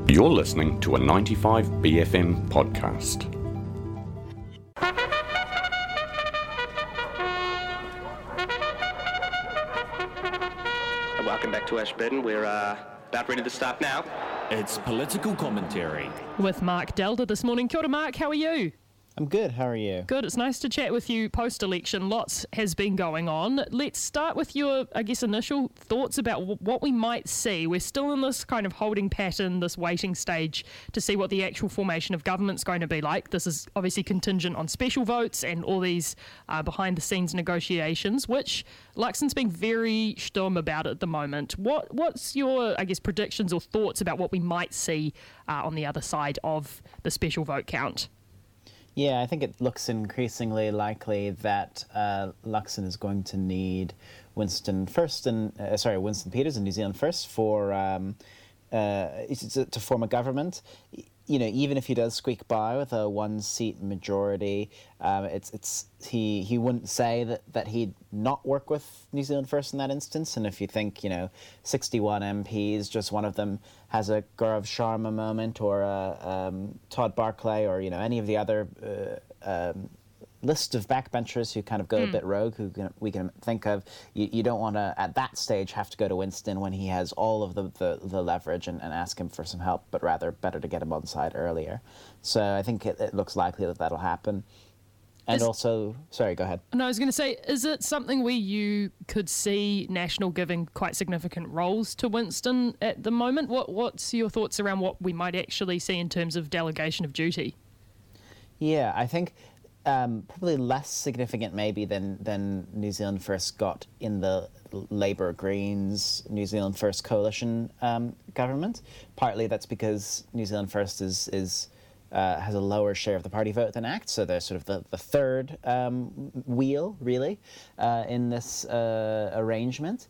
You're listening to a 95BFM podcast. Welcome back to Ashburton. We're about ready to start now. It's political commentary. With Mark Delder this morning. Kia ora, Mark, how are you? I'm good, how are you? Good, it's nice to chat with you post-election. Lots has been going on. Let's start with your, initial thoughts about what we might see. We're still in this kind of holding pattern, this waiting stage to see what the actual formation of government's going to be like. This is obviously contingent on special votes and all these behind-the-scenes negotiations, which Luxon's being very stum about at the moment. What's your, predictions or thoughts about what we might see on the other side of the special vote count? Yeah, I think it looks increasingly likely that Luxon is going to need Winston Peters and New Zealand First for to form a government. You know, even if he does squeak by with a one-seat majority, he wouldn't say that he'd not work with New Zealand First in that instance. And if you think, 61 MPs, just one of them has a Gaurav Sharma moment, or a Todd Barclay, or any of the other list of backbenchers who kind of go a bit rogue, we can think of. You don't want to, at that stage, have to go to Winston when he has all of the leverage and ask him for some help, but rather better to get him on side earlier. So I think it looks likely that that'll happen. And sorry, go ahead. No, I was going to say, is it something where you could see National giving quite significant roles to Winston at the moment? What's your thoughts around what we might actually see in terms of delegation of duty? Yeah, I think probably less significant maybe than New Zealand First got in the Labour Greens New Zealand First coalition government. Partly that's because New Zealand First is has a lower share of the party vote than ACT, so they're sort of the third wheel, really, in this arrangement.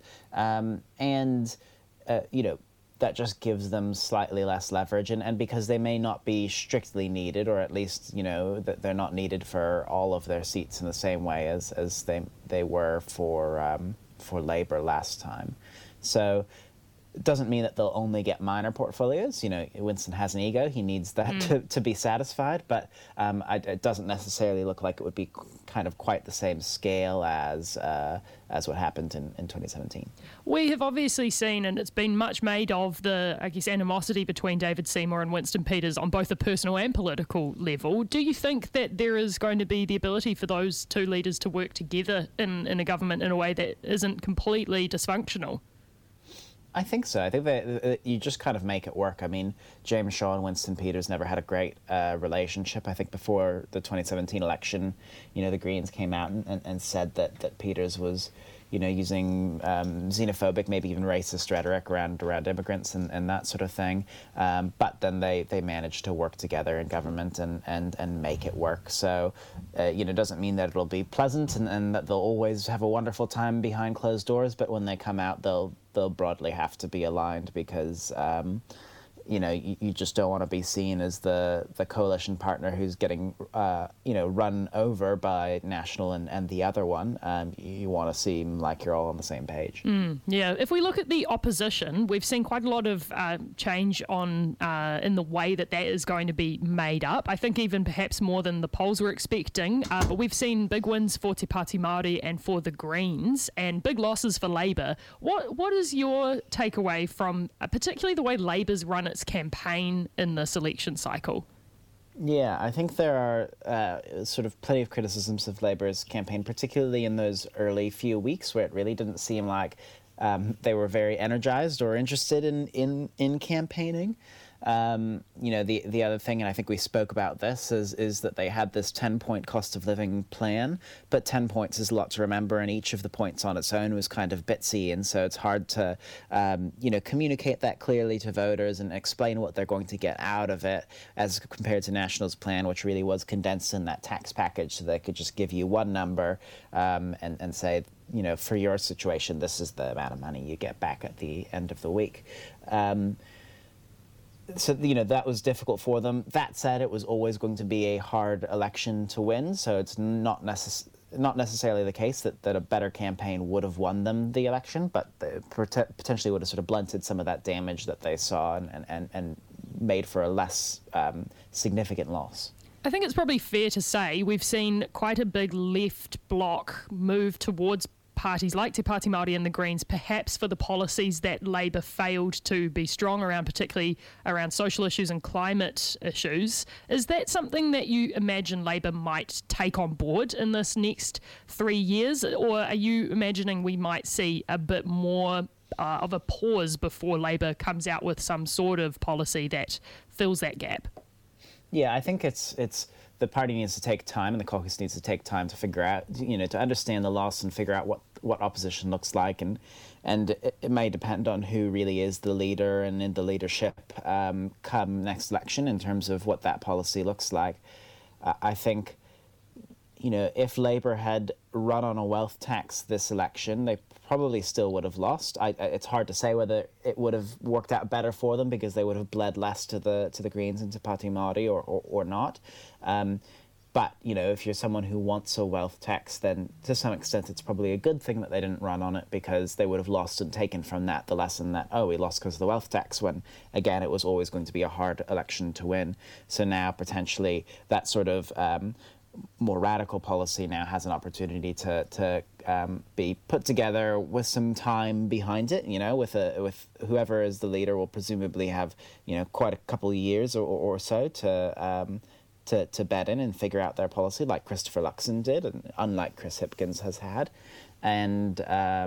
That just gives them slightly less leverage, and because they may not be strictly needed, or at least, that they're not needed for all of their seats in the same way as they were for Labour last time. So it doesn't mean that they'll only get minor portfolios. Winston has an ego. He needs that to be satisfied, but it doesn't necessarily look like it would be kind of quite the same scale as what happened in 2017. We have obviously seen, and it's been much made of, the, animosity between David Seymour and Winston Peters on both a personal and political level. Do you think that there is going to be the ability for those two leaders to work together in a government in a way that isn't completely dysfunctional? I think so. I think that you just kind of make it work. I mean, James Shaw and Winston Peters never had a great relationship. I think before the 2017 election, the Greens came out and said that Peters was, using xenophobic, maybe even racist rhetoric around immigrants and that sort of thing. But then they managed to work together in government and make it work. So, it doesn't mean that it'll be pleasant and that they'll always have a wonderful time behind closed doors, but when they come out, they'll broadly have to be aligned because, you just don't want to be seen as the coalition partner who's getting, run over by National and the other one. You want to seem like you're all on the same page. Yeah, if we look at the opposition, we've seen quite a lot of change in the way that is going to be made up. I think even perhaps more than the polls were expecting. But we've seen big wins for Te Pāti Māori and for the Greens, and big losses for Labour. What is your takeaway from particularly the way Labour's run its campaign in this election cycle? Yeah, I think there are sort of plenty of criticisms of Labour's campaign, particularly in those early few weeks where it really didn't seem like they were very energized or interested in campaigning. The other thing, and I think we spoke about this, is that they had this 10-point cost of living plan, but 10 points is a lot to remember, and each of the points on its own was kind of bitsy, and so it's hard to, communicate that clearly to voters and explain what they're going to get out of it as compared to National's plan, which really was condensed in that tax package, so they could just give you one number and say, for your situation, this is the amount of money you get back at the end of the week. So, that was difficult for them. That said, it was always going to be a hard election to win, so it's not necessarily the case that a better campaign would have won them the election, but potentially would have sort of blunted some of that damage that they saw and made for a less significant loss. I think it's probably fair to say we've seen quite a big left bloc move towards parties like Te Pāti Māori and the Greens, perhaps for the policies that Labour failed to be strong around, particularly around social issues and climate issues. Is that something that you imagine Labour might take on board in this next 3 years, or are you imagining we might see a bit more of a pause before Labour comes out with some sort of policy that fills that gap? Yeah, I think it's the party needs to take time, and the caucus needs to take time to figure out, to understand the loss and figure out what opposition looks like, and it may depend on who really is the leader and in the leadership come next election in terms of what that policy looks like. I think, if Labour had run on a wealth tax this election, they probably still would have lost. It's hard to say whether it would have worked out better for them because they would have bled less to the Greens and Te Pāti Māori or not. But, if you're someone who wants a wealth tax, then to some extent it's probably a good thing that they didn't run on it, because they would have lost and taken from that the lesson that, we lost because of the wealth tax, when, again, it was always going to be a hard election to win. So now potentially that sort of more radical policy now has an opportunity to be put together with some time behind it. With whoever is the leader will presumably have quite a couple of years or so to bed in and figure out their policy, like Christopher Luxon did, and unlike Chris Hipkins has had, and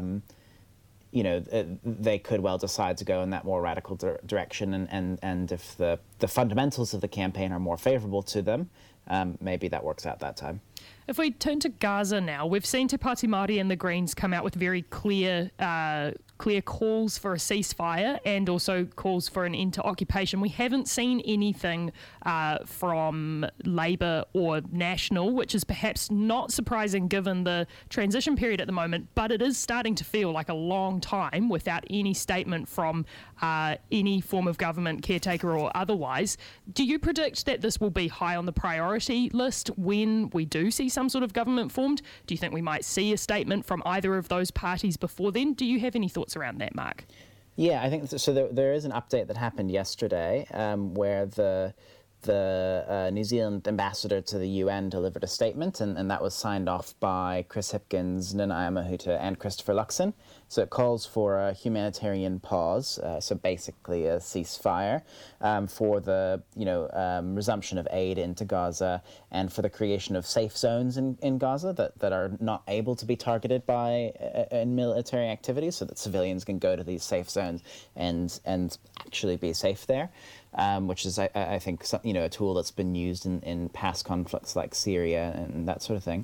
they could well decide to go in that more radical direction, and if the fundamentals of the campaign are more favourable to them, maybe that works out that time. If we turn to Gaza now, we've seen Te Pāti Māori and the Greens come out with very clear calls for a ceasefire and also calls for an end to occupation. We haven't seen anything from Labour or National, which is perhaps not surprising given the transition period at the moment, but it is starting to feel like a long time without any statement from any form of government, caretaker or otherwise. Do you predict that this will be high on the priority list when we do see some sort of government formed? Do you think we might see a statement from either of those parties before then? Do you have any thoughts around that, Mark? Yeah, I think so. There is an update that happened yesterday where the New Zealand ambassador to the UN delivered a statement, and that was signed off by Chris Hipkins, Nanaia Mahuta, and Christopher Luxon. So it calls for a humanitarian pause, so basically a ceasefire, for the resumption of aid into Gaza, and for the creation of safe zones in Gaza that are not able to be targeted by military activities, so that civilians can go to these safe zones and actually be safe there. Which is, I think, a tool that's been used in past conflicts like Syria and that sort of thing.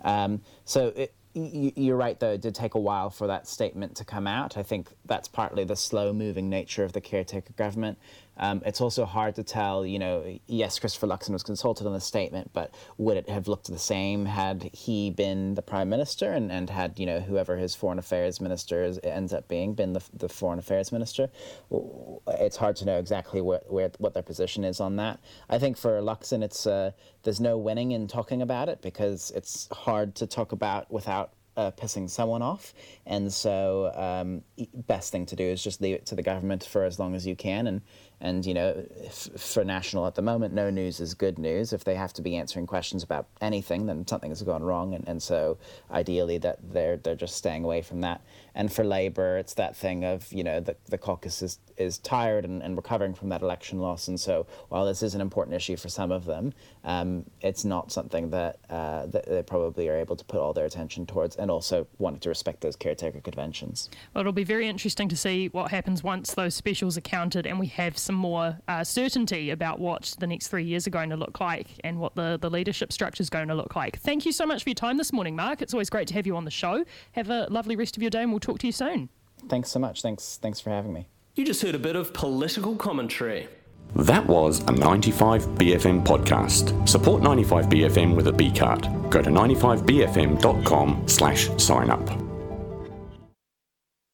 You're right, though, it did take a while for that statement to come out. I think that's partly the slow-moving nature of the caretaker government. It's also hard to tell, yes, Christopher Luxon was consulted on the statement, but would it have looked the same had he been the Prime Minister and had, whoever his Foreign Affairs Minister ends up being, been the Foreign Affairs Minister? It's hard to know exactly what their position is on that. I think for Luxon, there's no winning in talking about it, because it's hard to talk about without pissing someone off, and so best thing to do is just leave it to the government for as long as you can, and for National at the moment, no news is good news. If they have to be answering questions about anything, then something has gone wrong, and so ideally that they're just staying away from that. And for Labour, it's that thing of the caucus is tired and recovering from that election loss, and so while this is an important issue for some of them, it's not something that they probably are able to put all their attention towards, and also wanted to respect those caretaker conventions. Well, it'll be very interesting to see what happens once those specials are counted and we have some more certainty about what the next 3 years are going to look like and what the leadership structure is going to look like. Thank you so much for your time this morning, Mark. It's always great to have you on the show. Have a lovely rest of your day, and we'll talk to you soon. Thanks so much. Thanks for having me. You just heard a bit of political commentary. That was a 95BFM podcast. Support 95BFM with a B card. Go to 95bfm.com/sign up.